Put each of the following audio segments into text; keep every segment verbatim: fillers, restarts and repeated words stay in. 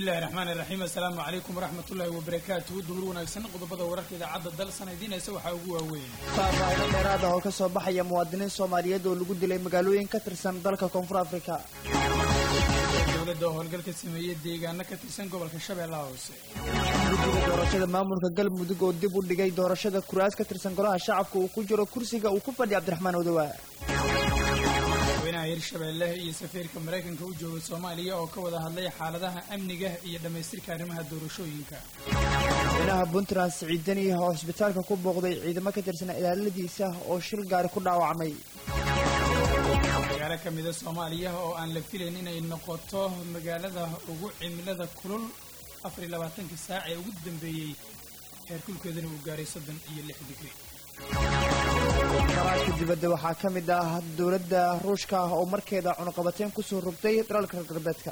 bismillahi raxmaani raxiim assalaamu calaykum waraxmatullaahi wabarakaatuhu duhur wanaagsan qodobada wararka idaacadda dal sanadiinaysa waxaa ugu waaweyn faahfaahin dheeraad ah oo ka soo baxaya muwaadiniin soomaaliyeed oo lagu dilay magaalooyin ka tirsan dalka koonfur afrika dowladda oo howlgal ka sameeyey deegaano ka tirsan gobolka shabeellaha hoose guddiga doorashada maamulka galmudug oo dib u dhigay doorashada kuraas ka tirsan golaha shacabka uu ku jiro kursiga uu ku fadhiya cabdiraxmaan odowa madaxweynaha hirshabeelle iyo safiirka maraykanka u jooga soomaaliya oo ka wada hadlay xaaladaha amniga iyo dhammaystirka arrimaha doorashooyinka madaxweynaha puntland siciid deni oo cisbitaalka ku booqday ciidamo ka tirsan ilaaladiisa oo shil gaari ku dhaawacmay magaalo ka mida soomaaliya oo aan la filayn inay noqoto magaalada ugu cimilada kulul afar iyo labaatankii saac ee ugu dambeeyey heerkulkeedana uu gaaray soddon iyo lix digri qaraarka dibadda waxaa ka mid ah dowladda ruushka ah oo markeeda cunuqabateyn kusoo rogtay dalalka galbeedka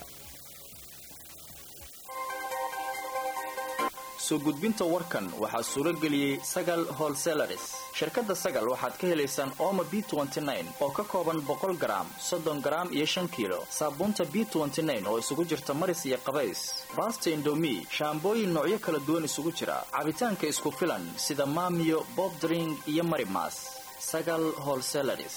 soo gudbinta warkan waxaa suuro geliyey sagal holselaris shirkadda sagal waxaad ka helaysaan ooma b oo ka kooban boqol garaam soddon garaam iyo shan kiilo saabuunta b oo isugu jirta maris iyo qabays baasta indomi shaambooyin noocyo kala duwan isugu jira cabitaanka isku filan sida maamiyo bobdring iyo marimas sagal holselaris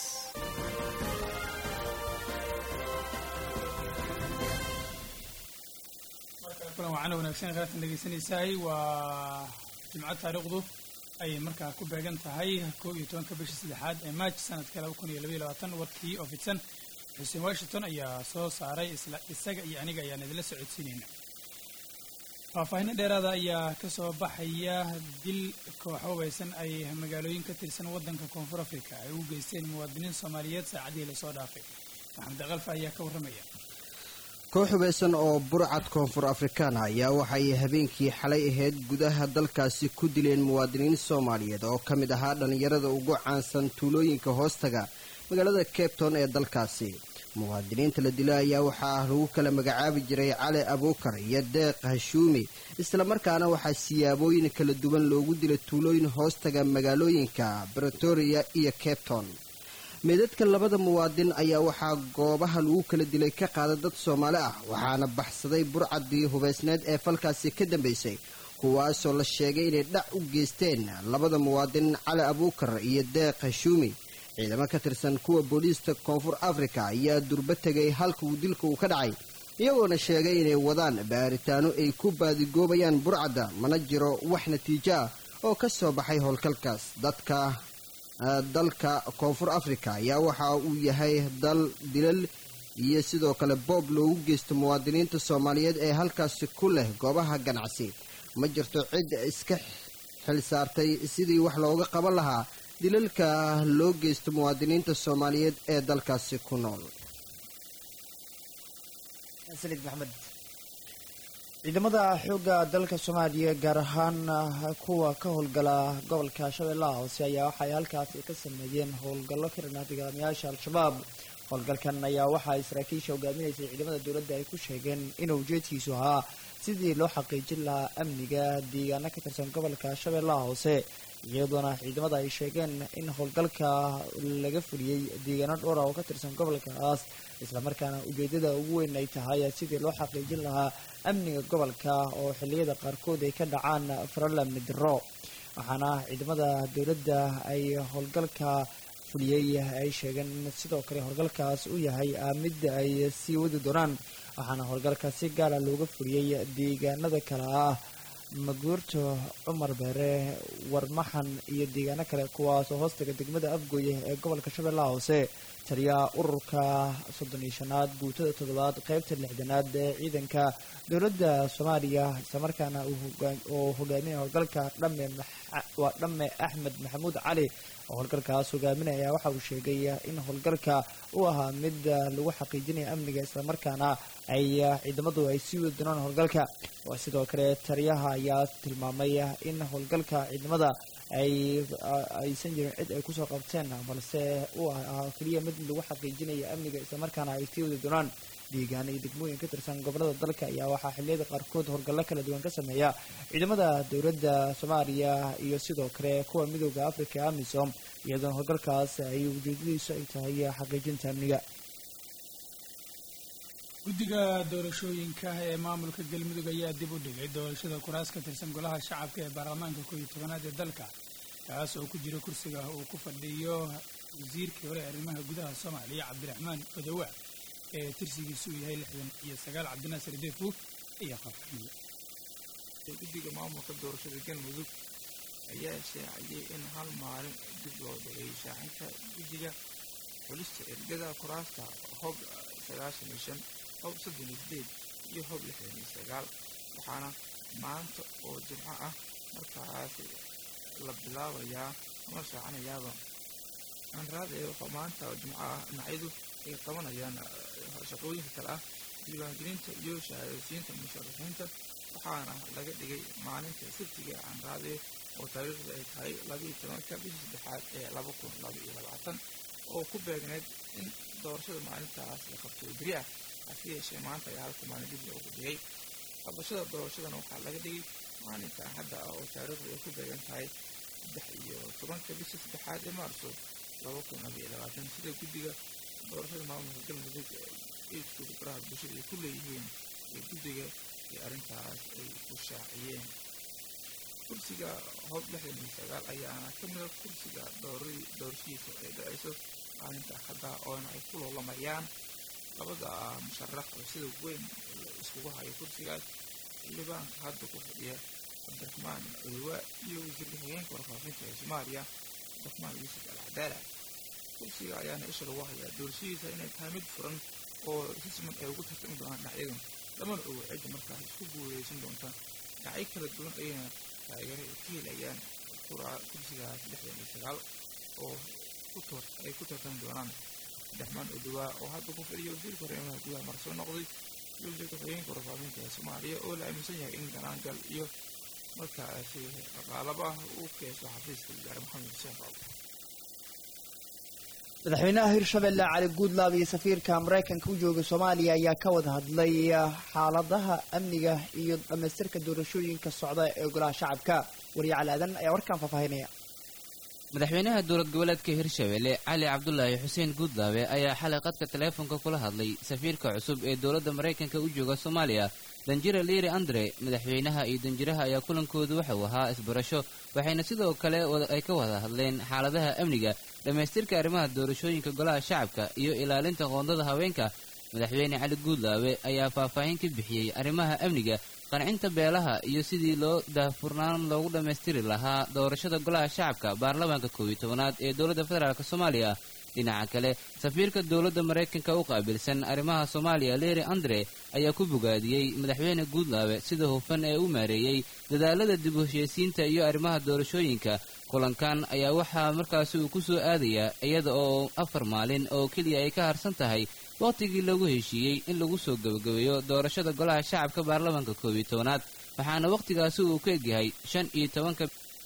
kulan wacana wanaagsan qaartan dhegaysanaysahay waa jimco taariikhdu ay markaa ku beegan tahay kow iyo tobanka bisha saddexaad ee maaj sanadka laba kun iyo labaiyo labaatan warkii oo fidsan xuseen washington ayaa soo saaray isla isaga iyo aniga ayaan idinla socodsiinayna faahfaahinno dheeraada ayaa ka soo baxaya dil koox hubaysan ay magaalooyin ka tirsan waddanka koonfur afrika ay u geysteen muwaadiniin soomaaliyeed saacadihii lasoo dhaafay maxamed aqalfa ayaa ka warramaya koox hubaysan oo burcad koonfur afrikaan ayaa waxay habeenkii xalay ahayd gudaha dalkaasi ku dileen muwaadiniin soomaaliyeed oo ka mid ahaa dhallinyarada ugu caansan tuulooyinka hoostaga magaalada cape town ee dalkaasi muwaadiniinta la dila ayaa waxaa lagu kala magacaabi jiray cali abuukar iyo deeq hashuumi islamarkaana waxaa siyaabooyin kala duwan loogu dilay tuulooyin hoostaga magaalooyinka bretoria iyo cape town meedadka labada muwaadin ayaa waxaa goobaha lagu kala dilay ka qaada dad soomaali ah waxaana baxsaday burcaddii hubaysneed ee falkaasi ka dambaysay kuwaasoo la sheegay inay dhac u geysteen labada muwaadin cali abuukar iyo deeq hashuumi ciidamo ka tirsan kuwa booliista koonfur afrika ayaa durba tegay halka uu dilka uu ka dhacay iyagoona sheegay inay wadaan baaritaano ay ku baadigoobayaan burcadda mana jiro wax natiijo ah oo ka soo baxay howlgalkaas dadka dalka koonfur afrika ayaa waxa uu yahay dal dilal iyo sidoo kale boob loogu geysto muwaadiniinta soomaaliyeed ee halkaasi ku leh goobaha ganacsi ma jirto cid iska xilsaartay sidii wax looga qaban lahaa dilalka loo geysto muwaadiniinta soomaaliyeed ee dalkaasi ku nool salid maxamed ciidamada xoogga dalka soomaaliya gaar ahaan kuwa ka howlgala gobolka shabeellaha hoose ayaa waxay halkaasi ka sameeyeen howlgallo ka dhanaa dagaalamayaasha al-shabaab howlgalkan ayaa waxaa saraakiisha hogaaminaysay ciidamada dowladda ay ku sheegeen inuu ujeedkiisu ahaa sidii loo xaqiijin lahaa amniga deegaano ka tirsan gobolka shabeellaha hoose iyadoona ciidamada ay sheegeen in howlgalka laga fuliyey deegaano dhowra oo ka tirsan gobolkaas islamarkaana ujeedada ugu weyn ay tahay sidii loo xaqiijin lahaa amniga gobolka oo xilliyada qaarkood ay ka dhacaan farala midro waxaana ciidamada dowladda ay howlgalka fuliyey ay sheegeen in sidoo kale howlgalkaas u yahay mid ay sii wadi doonaan waxaana howlgalka si gaara looga fuliyey deegaanada kale ah maguurto cumar beere warmaxan iyo deegaano kale kuwaasoo hoostaga degmada afgooye ee gobolka shabeellaha hoose taliyaha ururka soddon iyo shanaad guutada toddobaad qaybta lixdanaad ee ciidanka dowladda soomaaliya islamarkaana oo hogaaminaya howlgalka dhamme waa dhamme axmed maxamuud cali oo howlgalkaas hogaaminaya waxa uu sheegay in howlgalka uu ahaa mid lagu xaqiijinaya amniga islamarkaana ay ciidamadu ay sii wadi doonaan howlgalka sidoo kale taliyaha ayaa tilmaamay in howlgalka ciidamada ay aysan jirin cid ay kusoo qabteen balse uu ahaa keliya mid lagu xaqiijinaya amniga islamarkaana ay sii wadi doonaan deegaano iyo degmooyin ka tirsan gobolada dalka ayaa waxaa xilliyada qaarkood howlgallo kala duwan ka sameeya ciidamada dowladda soomaaliya iyo sidoo kale kuwa midooda africa ee amisom iyadoona howlgalkaas ay ujeedadiisu ay tahay xaqiijinta amniga guddiga doorashooyinka ee maamulka galmudug ayaa dib u dhigay doorashada kuraas ka tirsan golaha shacabka ee baarlamaanka koob iyo tobanaad ee dalka kaas oo ku jira kursiga uu ku fadhiyo wasiirkii hore ee arrimaha gudaha soomaaliya cabdiraxmaan odowa ee tirsigiisu uu yahay lixdan iyo sagaal cabdinaasir deefu iyo faafahmiye guddiga maamulka doorashada galmudug ayaa shaaciyey in hal maalin dib loo dhigay shaacinta guddiga xulista ergada kuraasta hob sagaashan iyo shan hob soddon iyo sideed iyo hob lixdan iyo sagaal waxaana maanta oo jimco ah markaas la bilaabayaa ama shaacinayaaba anraade waxaa maanta oo jimco ah dhinacyadu ay qabanayaan shaqooyinka kale ah diiwaangelinta iyo shahaadaysiinta musharaxiinta waxaana laga dhigay maalinta sabtiga anraade oo taariikhda ay tahay labaiyo tobanka bishii saddexaad ee laba kun laba iyo labaatan oo ku beegneyd in doorashada maalintaas la qabto beri ah hase yeeshee maanta ayaa halka maalin dib loogu dhigay qabashada doorashadana waxaa laga dhigay maalinka hadda ah oo taariikhda ay ku beegan tahay saddex iyo tobanka bishii saddexaad ee maarso laba kun laba iyo labaatan sida guddiga doorashada maamulka galmudug eedkooda baraha bulshada ay ku leeyihiin ee guddiga iyo arrintaas ay ku shaaciyeen kursiga hob lixdan iyo sagaal ayaana ka mida kursiga doorashadiisa ay dhacayso maalinta hadda oona ay ku loolamayaan labada musharax oo sida weyn iskugu hayo kursigaas xildhibaanka hadda ku fadhiya cabdiraxmaan odowa iyo wasiirka xigeenka warfaafinta ee soomaaliya cabdiraxmaan yuusuf al cadaala kursiga ayaana isha lagu hayaa doorashadiisa inay tahay mid furan oo si siman ay ugu tartami doonaan dhinacyadan lamana ogo cidda markaas isku guuleysan doonta dhinacyo kala duwan ayayna taageero ay ka helayaan kursigaas lixdan iyo sagaal oo ay ku tartami doonaan cabdiraxmaan odowa oo hadda ku fadhiya wasiirka arrimaha gudaha mar soo noqday iyo wasiirka xigeenka warfaafinta ee soomaaliya oo la aaminsan yahay in ganaangal iyo markaasi dhaqaalaba uu keeso xafiiska wasaare maxamed xuseen baabo madaxweynaha hirshabelle cali guudlaab iyo safiirka maraykanka u jooga soomaaliya ayaa ka wada hadlay xaaladaha amniga iyo dhammaystirka doorashooyinka socda ee golaha shacabka wariye cali aadan ayaa warkaan faahfaahinaya madaxweynaha dowlad goboleedka hirshabelle cali cabdulaahi xuseen guudlaabe ayaa xalay qadka taleefonka kula hadlay safiirka cusub ee dowladda maraykanka u jooga soomaaliya danjira liiri andre madaxweynaha iyo danjiraha ayaa kulankoodu waxauu ahaa isbarasho waxayna sidoo kale ay ka wada hadleen xaaladaha amniga dhammaystirka arrimaha doorashooyinka golaha shacabka iyo ilaalinta qoondada haweenka madaxweyne cali guudlaabe ayaa faahfaahin ka bixiyey arrimaha amniga qancinta beelaha iyo sidii loo daahfurnaan loogu dhammaystiri lahaa doorashada golaha shacabka baarlamaanka koob iyo tobanaad ee dowladda federaalk soomaaliya dhinaca kale safiirka dowladda maraykanka u qaabilsan arrimaha soomaaliya leeri andre ayaa ku bogaadiyey madaxweyne guudlaabe sida hufan ee u maareeyey dadaalada dib u heshiisiinta iyo arrimaha doorashooyinka kulankan ayaa waxaa markaasi uu ku soo aadayaa iyada oo afar maalin oo keliya ay ka harsan tahay wakhtigii lagu heshiiyey in lagu soo gebagabeeyo doorashada golaha shacabka baarlamaanka koob iyo tobanaad waxaana wakhtigaasi uu ka egyahay shan iyo tobanka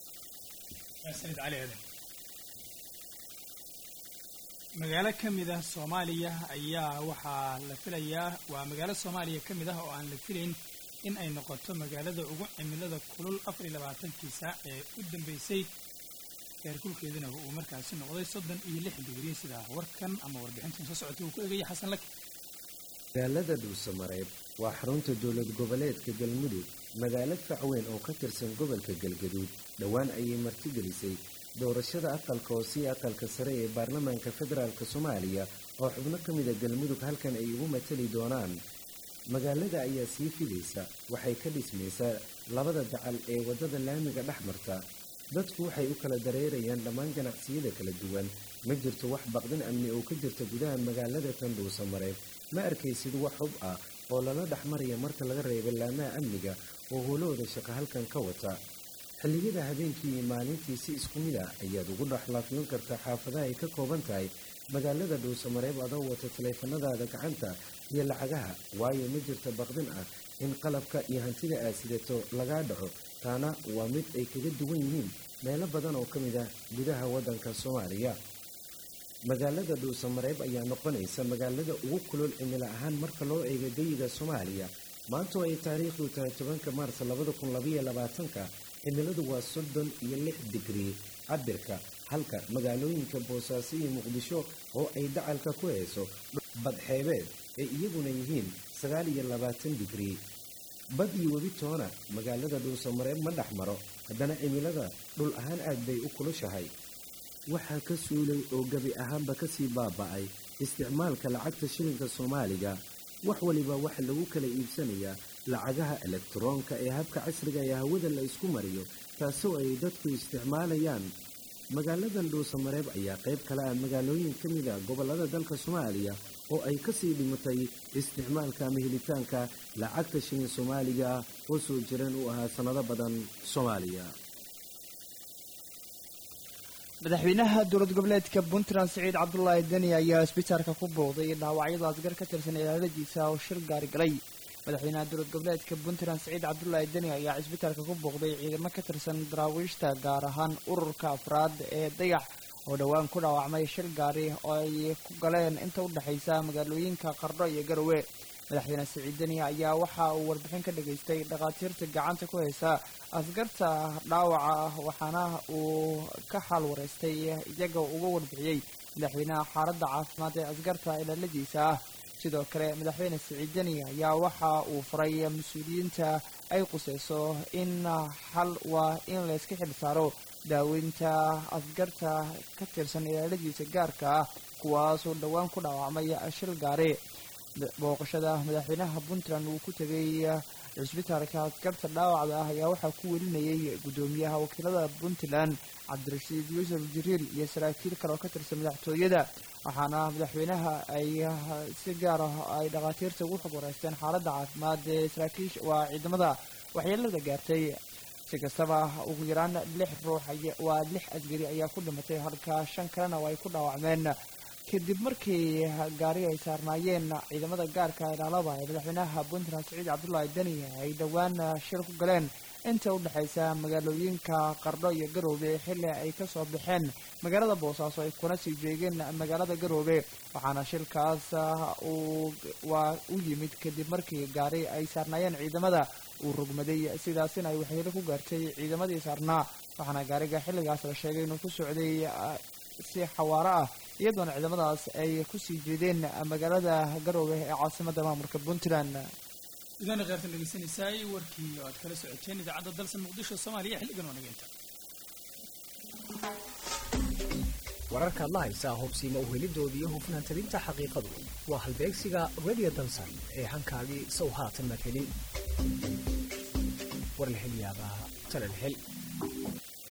magaalo ka mid ah soomaaliya ayaa waxaa la filayaa waa magaalo soomaaliya ka mid ah oo aan la filayn in ay noqoto magaalada ugu cimilada kulul afar iyo labaatankii saac ee u dambeysay heerkulkeeduna uu markaasi noqday soddon iyo lix digrii sidaa warkan ama warbixintan soo socotay uu ku egaya xasan laki magaalada dhuusamareeb waa xarunta dowlad goboleedka galmudug magaalo facweyn oo ka tirsan gobolka galgaduud dhowaan ayay martigelisay doorashada aqalka oo sii aqalka sare ee baarlamaanka federaalk soomaaliya oo xubno ka mida galmudug halkan ay ugu matali doonaan magaalada ayaa sii fidaysa waxay ka dhismaysaa labada dacal ee waddada laamiga dhex marta dadku waxay u kala dareerayaan dhammaan ganacsiyada kala duwan ma jirto wax baqdin amni oo ka jirta gudaha magaalada tan dhuusamareeb ma arkaysid wax hub ah oo lala dhex maraya marka laga reebo laamaha amniga oo howlahooda shaqo halkan ka wata xilliyada habeenkii iyo maalintii si isku mid ah ayaad ugu dhexlaafyoon kartaa xaafadaha ay ka kooban tahay magaalada dhuusamareeb adoo wata taleefanadaada gacanta iyo lacagaha waayo ma jirta baqdin ah in qalabka iyo hantida aad sidato lagaa dhaco taana waa mid ay kaga duwan yihiin meelo badan oo ka mid ah gudaha waddanka soomaaliya magaalada dhuusamareeb ayaa noqonaysa magaalada ugu kulul cimilo ahaan marka loo eego geyiga soomaaliya maantoo ay taariikhdu tahay tobanka maars labada kun labaiyo labaatanka cimiladu waa soddon iyo lix digrii cabirka halka magaalooyinka boosaaso iyo muqdisho oo ay dacalka ku hayso badxeebeed ay iyaguna yihiin sagaal iyo labaatan digrii. bad iyo webi toona magaalada dhuusamareeb ma dhex maro, haddana cimilada dhul ahaan aad bay u kulushahay. waxaa ka suulay oo gebi ahaanba kasii baaba'ay isticmaalka lacagta shilinka soomaaliga. wax waliba waxa lagu kala iibsanayaa lacagaha elektaroonka ee habka casriga ee hawada la isku mariyo, taasoo ay dadku isticmaalayaan. magaaladan dhuusamareeb ayaa qayb kale ah magaalooyin ka mid a gobollada dalka soomaaliya oo ay kasii dhimatay isticmaalka ama helitaanka lacagta shilin soomaaliga ah oo soo jireen u ahaa sannado badan soomaaliya. madaxweynaha dowlad goboleedka puntland siciid cabdulaahi deni ayaa isbitaalka ku booqday dhaawacyada asgar ka tirsan ilaaladiisa oo shir gaari galay. madaxweynaha dowlad goboleedka puntland siciid cabdulaahi deni ayaa isbitaalka ku booqday ciidamo ka tirsan daraawiishta gaar ahaan ururka afraad ee dayax oo dhowaan ku dhaawacmay shir gaari oo ay ku galeen inta u dhexaysa magaalooyinka qardho iyo garowe. madaxweyne siciid deni ayaa waxa uu warbixin ka dhageystay dhakhaatiirta gacanta ku haysa askarta dhaawaca ah, waxaana uu ka xaal wareystay iyaga uga warbixiyey madaxweynaha xaaladda caafimaad ee askarta ilaaladiisa ah. sidoo kale madaxweyne siciid deni ayaa waxa uu faray mas-uuliyiinta ay quseyso in xal waa in layska xil saaro daaweynta askarta ka tirsan ilaaladiisa gaarka ah kuwaasoo dhowaan ku dhaawacmay shil gaari. booqashada madaxweynaha puntland uu ku tegay cisbitaalka askarta dhaawacda ah ayaa waxaa ku welinayay guddoomiyaha wakiilada puntland cabdirashiid yuusuf jiriil iyo saraakiil kale oo ka tirsan madaxtooyada. waxaana madaxweynaha ay si gaar ah ay dhakhaatiirta ugu xog wareysteen xaaladda caafimaad ee saraakiisha waa ciidamada waxyeelada gaartay. si kastaba ugu yaraan lix ruux waa lix asgari ayaa ku dhimatay halka shan kalena oo ay ku dhaawacmeen kadib markii gaari ay saarnaayeen ciidamada gaarka ilaalada ee madaxweynaha puntland siciid cabdulaahi deni ay dhowaan shir ku galeen inta u dhexaysa magaalooyinka qardho iyo garoobe xilli ay ka soo baxeen magaalada boosaaso ay kuna sii jeegeen magaalada garoobe. waxaana shilkaas uu waa u yimid kadib markii gaari ay saarnaayeen ciidamada uu rogmaday, sidaasina ay waxyeelo ku gaartay ciidamadii saarnaa. waxaana gaariga xilligaas la sheegay inuu ku socday si xawaaro ah iyadoona ciidamadaas ay kusii jeedeen magaalada garoowe ee caasimada maamulka puntland. idaana qaartan dhegeysanaysaay warkii oo aad kala socoteen idaacadda dalsan muqdisho soomaaliya xilligan oo nageynta wararkaad la haysaa hubsiima uhelidooda iyo hufnaan talinta xaqiiqadu waa halbeegsiga radio dalsan ee hankaagii sow haatan madhelin warlahelyaabaha talalhel.